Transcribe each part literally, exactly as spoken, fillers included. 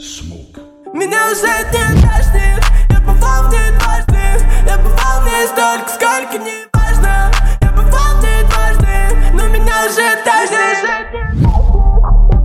Smoke. Меня уже не тошнит, я бывал в ней дважды. Я бывал в ней столько, сколько не важно. Я бывал в ней дважды, но меня уже тошнит. Я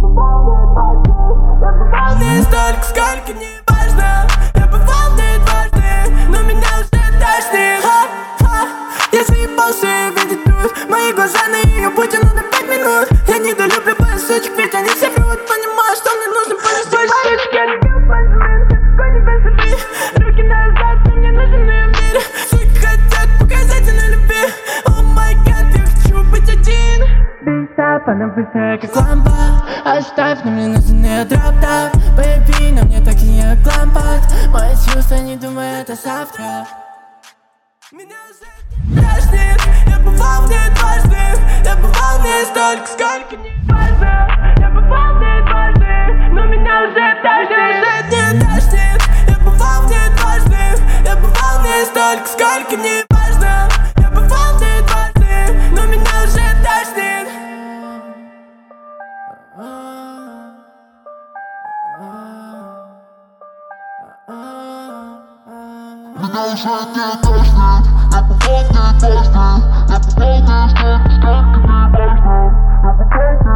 бывал в ней столько, сколько не важно. Я бывал в ней дважды, но меня уже тошнит. Я заебался видеть плюс. Мои глаза на ее пути, ну на пять минут. Я недолюблю сучек, ведь они все врут. Понимаю, что мне нужно понести сучек. Я любил пальцами, такой не без любви. Руки назад, но мне нужен в мире. Суки хотят показать на любви. О май гад, я хочу быть один. Бейстап, она быстрая как лампа. Оставь, но мне нужен ее дроп-топ. Baby, на мне такие как лампад. Мои чувства, не думай, это завтра. Меня уже тошнит, я бывал в ней дважды. Я бывал в ней столько, сколько не важно. Я бывал в ней дважды, но меня уже тошнит. Уже не тошнит, я бывал в ней дважды. Я бывал в ней столько, сколько не важно. Я бывал в ней дважды, но меня уже тошнит. Меня уже не тошнит, я бывал в ней дважды. Я бывал в ней столько, сколько не важно. Я бывал в ней